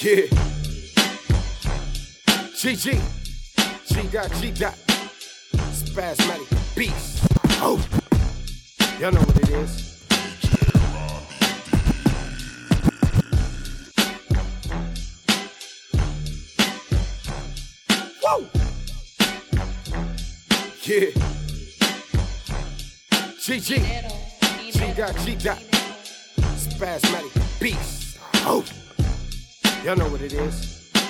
Yeah. GG. G. Spasmatic beast. Oh. Y'all know what it is. Woo. Yeah. GG. G. Spasmatic beast. Oh. Y'all know what it is.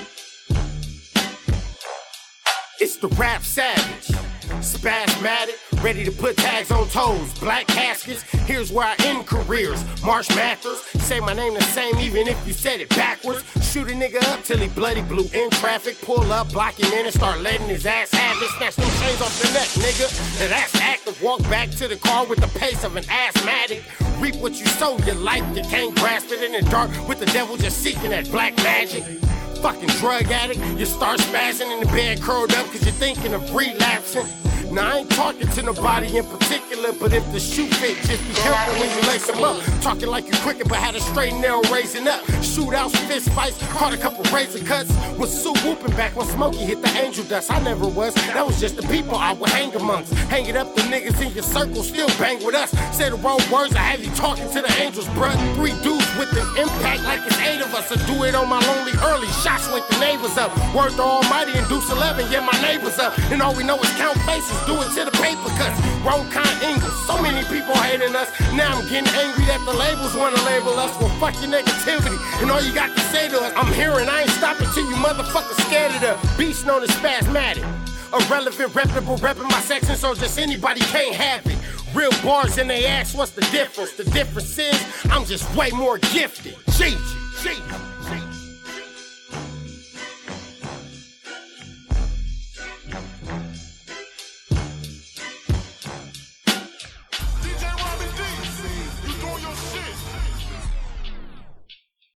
It's the rap savage, spasmatic, ready to put tags on toes, black caskets, here's where I end careers, Marsh Mathers, say my name the same even if you said it backwards, shoot a nigga up till he bloody blue in traffic, pull up, block him in and start letting his ass have it, snatch them chains off the neck, nigga, now that's active, walk back to the car with the pace of an asthmatic, reap what you sow, your life, you can't grasp it in the dark with the devil just seeking that black magic. Fucking drug addict, you start spazzing in the bed curled up cause you're thinking of relapsing. Now I ain't talking to nobody in particular, but if the shoe fit, just be careful when you lace them up. Talking like you cricket, but had a straight and narrow raising up. Shootouts, fist fights, caught a couple razor cuts. Was Sue whooping back when Smokey hit the angel dust. I never was, that was just the people I would hang amongst. Hanging up the niggas in your circle, still bang with us. Say the wrong words, I have you talking to the angels, bruh. 3 dudes with an impact like it's 8 of us. I do it on my lonely early, shots wake the neighbors up. Word to Almighty and Deuce 11, yeah, my neighbors up. And all we know is count faces. Do it to the paper cuts, wrong kind English. So many people hating us. Now I'm getting angry that the labels wanna label us. Well, fuck your negativity. And all you got to say to us, I'm hearing, I ain't stopping till you motherfuckers scared of the beast known as spasmatic. Irrelevant, reputable, repping my section, so just anybody can't have it. Real bars and they ask what's the difference. The difference is I'm just way more gifted. G.